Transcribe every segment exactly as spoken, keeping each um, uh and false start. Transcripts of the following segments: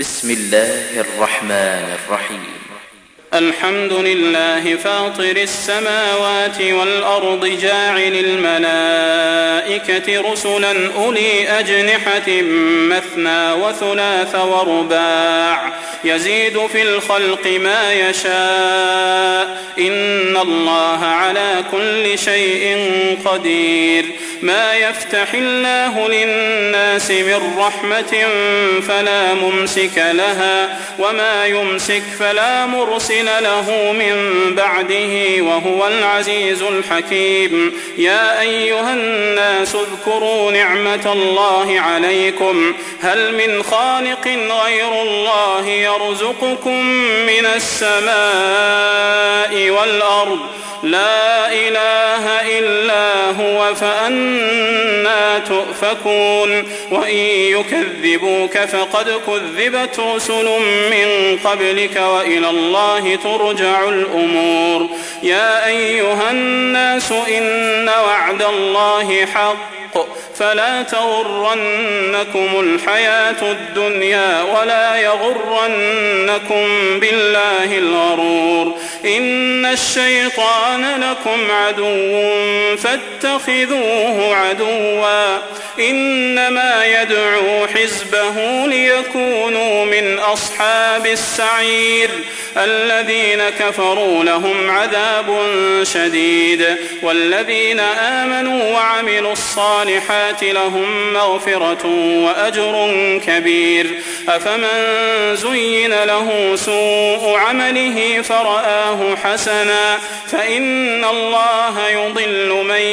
بسم الله الرحمن الرحيم. الحمد لله فاطر السماوات والأرض جاعل الملائكة رسلا أولي أجنحة مثنى وثلاث ورباع يزيد في الخلق ما يشاء إن الله على كل شيء قدير. ما يفتح الله للناس من رحمة فلا ممسك لها وما يمسك فلا مرسل له من بعده وهو العزيز الحكيم. يا أيها الناس اذكروا نعمة الله عليكم هل من خالق غير الله يرزقكم من السماء والأرض لا إله إلا هو فأنى تؤفكون. وإن يكذبوك فقد كذبت رسل من قبلك وإلى الله ترجع الأمور. يا أيها الناس إن وعد الله حق فلا تغرنكم الحياة الدنيا ولا يغرنكم بالله الغرور. إن الشيطان لكم عدو فاتخذوه عدوا إنما يدعو حزبه ليكونوا من أصحاب السعير. الذين كفروا لهم عذاب شديد والذين آمنوا وعملوا الصالحات لهم مغفرة وأجر كبير. أفمن زين له سوء عمله فرآه حسنا فإن الله يضل من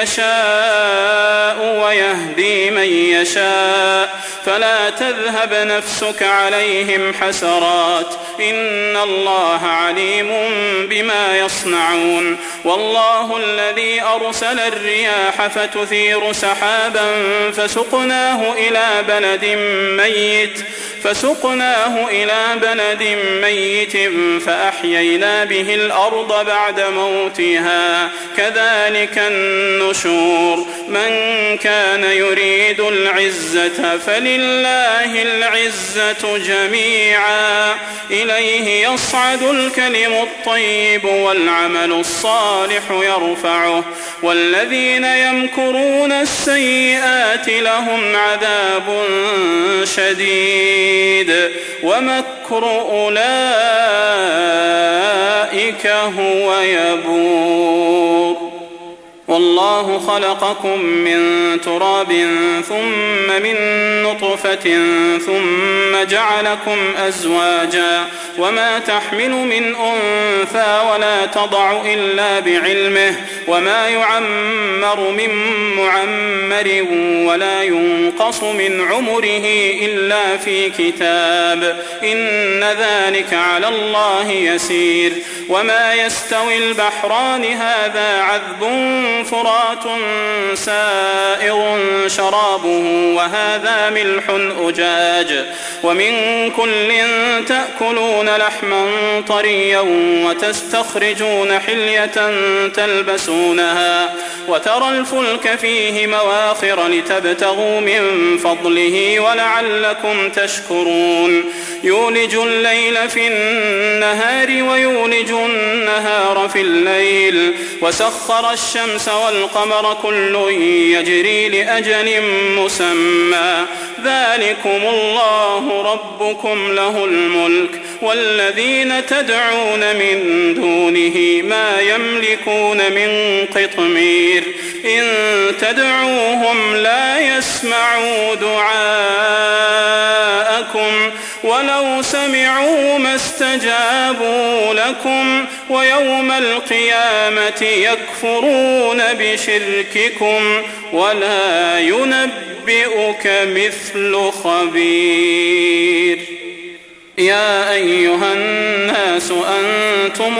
يشاء ويهدي من يشاء فلا تذهب نفسك عليهم حسرات إن الله عليم بما يصنعون. والله الذي أرسل الرياح فتثير سحابا فسقناه إلى بلد ميت فسقناه إلى بلد ميت فأحيينا به الأرض بعد موتها كذلك النشور. من كان يريد العزة فلله العزة جميعا إليه يصعد الكلم الطيب والعمل الصالح يرفعه والذين يمكرون السيئات لهم عذاب شديد ومكر أولئك هو يبور. والله خلقكم من تراب ثم من نطفة ثم جعلكم أزواجا وما تحمل من أنثى ولا تضع إلا بعلمه وما يعمر من معمر ولا ينقص من عمره إلا في كتاب إن ذلك على الله يسير. وما يستوي البحران هذا عذب فرات سائغ شرابه وهذا ملح أجاج ومن كل تأكلون لحما طريا وتستخرجون حلية تلبسونها وترى الفلك فيه مواخر لتبتغوا من فضله ولعلكم تشكرون. يولج الليل في النهار ويولج النهار في الليل وسخر الشمس والقمر كل يجري لأجل مسمى ذلكم الله ربكم له الملك والذين تدعون من دونه ما يملكون من قطمير. إن تدعوهم لا يسمعوا دعاءكم ولو سمعوا ما استجابوا لكم ويوم القيامة يكفرون بشرككم ولا ينبئك مثل خبير. يا أيها الناس أنتم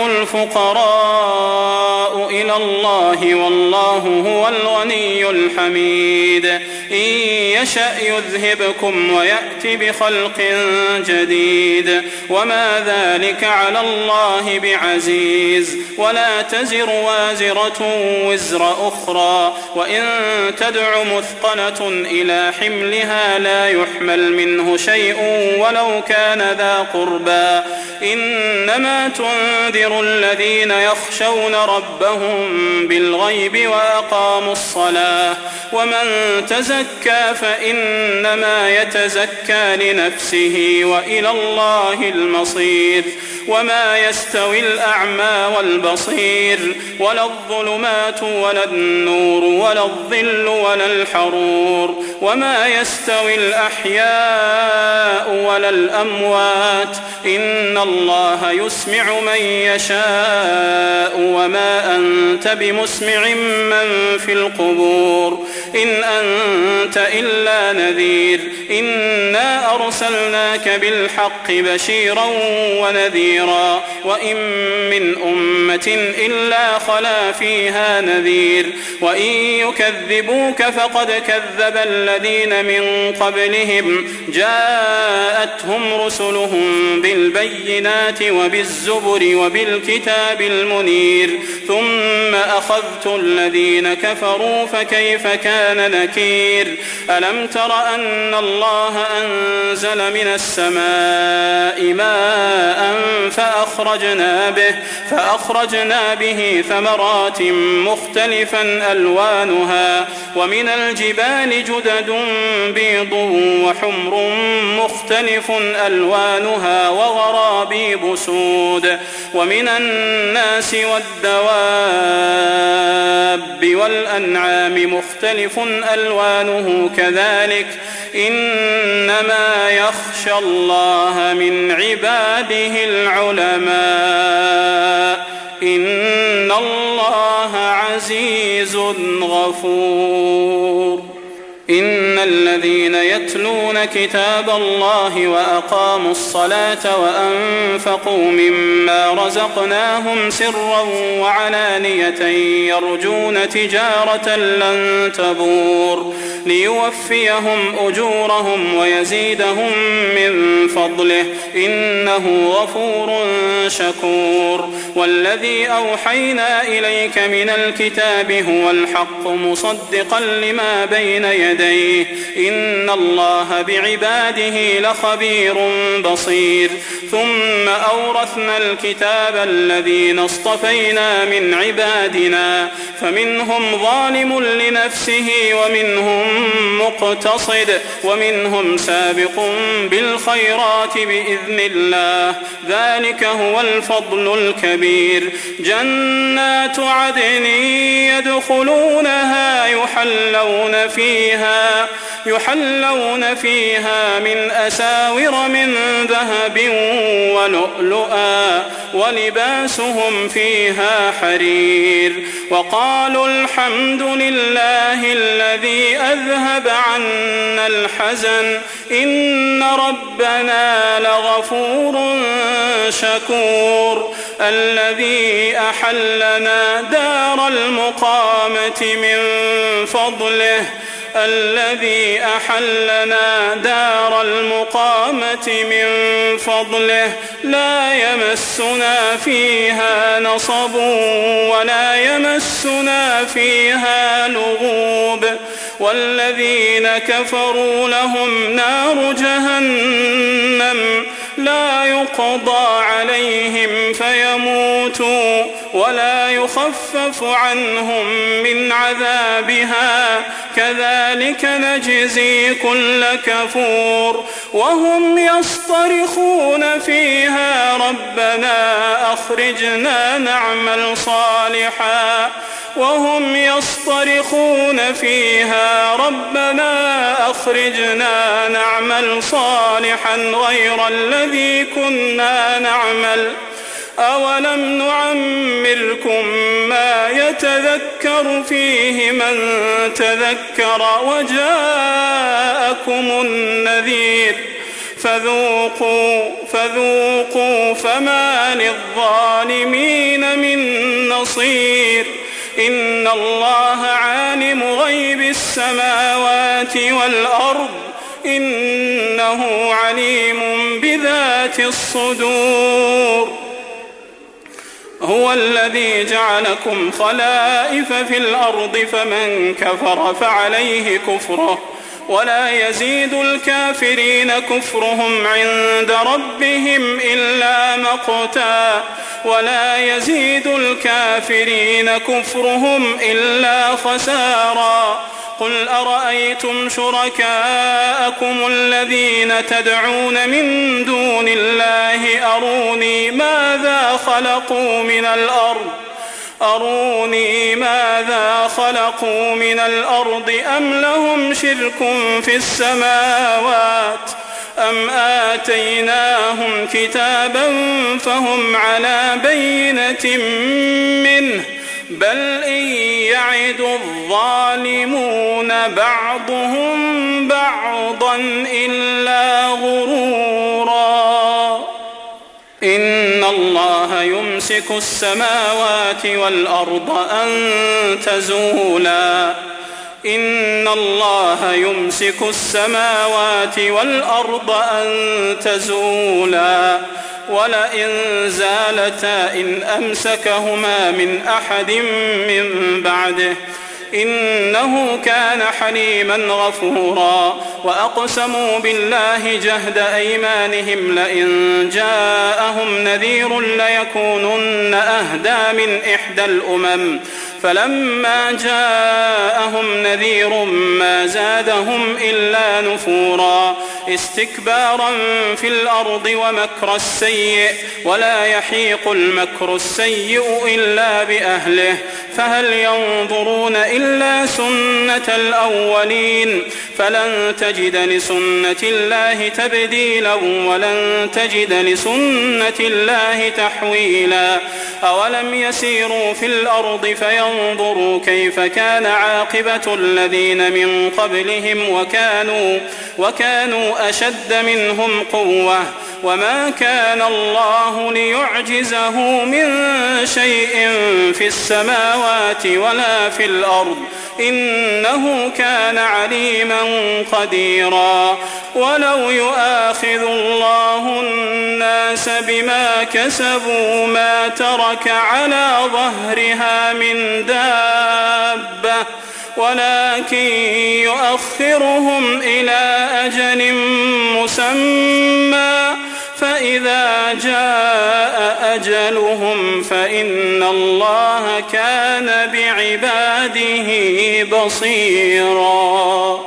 الفقراء إلى الله والله هو الغني الحميد. إن يشأ يذهبكم ويأت بخلق جديد وما ذلك على الله بعزيز. ولا تزر وازرة وزر أخرى وإن تدع مثقلة إلى حملها لا يحمل منه شيء ولو كان ذا قربى إنما تنذر الذين يخشون ربهم بالغيب وأقاموا الصلاة ومن تزكى فإنما يتزكى لنفسه وإلى الله المصير. وما يستوي الأعمى والبصير ولا الظلمات ولا النور ولا الظل ولا الحرور وما يستوي الأحياء ولا الأموات إن الله يسمع من يشاء وما أنت بمسمع من في القبور إن أنت إلا نذير إنا أرسلناك بالحق بشيرا ونذيرا وإن من أمة إلا خلا فيها نذير وإن يكذبوك فقد كذب الذين من قبلهم جاءتهم رسلهم بالبينات وبالزبر وبالكتاب المنير ثم أخذت الذين كفروا فكيف كان نكير. ألم تر أن الله أنزل من السماء ماء فأخرجنا به, فأخرجنا به ثمرات مختلفا ألوانها ومن الجبال جدد بيض وحمر مختلف ألوانها وغرابيب سود ومن الناس والدواب والأنعام مختلف ألوانه كذلك إنما يخشى الله من عباده العلماء إن الله عزيز غفور. إن الذين يتلون كتاب الله وأقاموا الصلاة وأنفقوا مما رزقناهم سرا وعلانية يرجون تجارة لن تبور ليوفيهم أجورهم ويزيدهم من فضله إنه غفور شكور. والذي أوحينا إليك من الكتاب هو الحق مصدقا لما بين يديه إن الله بعباده لخبير بصير. ثم أورثنا الكتاب الذين اصطفينا من عبادنا فمنهم ظالم لنفسه ومنهم مقتصد ومنهم سابق بالخيرات بإذن الله ذلك هو الفضل الكبير. جنات عدن يدخلونها يحلون فيها يحلون فيها من أساور من ذهب ولؤلؤا ولباسهم فيها حرير. وقالوا الحمد لله الذي أذهب عنا الحزن إن ربنا لغفور شكور. الذي أحلنا دار المقامة من فضله الذي أحلنا دار المقامة من فضله لا يمسنا فيها نصب ولا يمسنا فيها لغوب. والذين كفروا لهم نار جهنم لا يقضى عليهم فيموتوا ولا يخفف عنهم من عذابها كذلك نجزي كل كفور. وهم يصطرخون فيها ربنا أخرجنا نعمل صالحا وهم يصطرخون فيها ربنا أخرجنا نعمل صالحا غير الذي كنا نعمل أولم نعمركم ما يتذكر فيه من تذكر وجاءكم النذير فذوقوا فذوقوا فما للظالمين من نصير. إن الله عالم غيب السماوات والأرض إنه عليم بذات الصدور. هو الذي جعلكم خلائف في الأرض فمن كفر فعليه كفره ولا يزيد الكافرين كفرهم عند ربهم إلا مقتا ولا يزيد الكافرين كفرهم إلا خسارا. قل أرأيتم شركاءكم الذين تدعون من دون الله أروني ماذا خلقوا من الأرض أروني ماذا خلقوا من الأرض أم لهم شرك في السماوات أم آتيناهم كتابا فهم على بينة منه بل إن يعد الظالمون بعضهم بعضا إلا غرورا. إن الله يمسك السماوات والأرض أن تزولا إن الله يمسك السماوات والأرض أن تزولا ولئن زالتا إن أمسكهما من أحد من بعده إنه كان حليما غفورا. وأقسموا بالله جهد أيمانهم لئن جاءهم نذير ليكونن أهدى من إحدى الأمم فلما جاءهم نذير ما زادهم إلا نفورا استكبارا في الأرض ومكر السيء ولا يحيق المكر السيء إلا بأهله فهل ينظرون إلا سنة الأولين فلن تجد لسنة الله تبديلا ولن تجد لسنة الله تحويلا. أولم يسيروا في الأرض فينظروا كيف كان عاقبة الذين من قبلهم وكانوا, وكانوا أشد منهم قوة وما كان الله ليعجزه من شيء في السماوات ولا في الأرض إنه كان عليما قديرا. ولو يؤاخذ الله الناس بما كسبوا ما ترك على ظهرها من دابة ولكن يؤخرهم إلى أجل مسمى فإذا جاء أجلهم فإن الله كان بعباده بصيرا.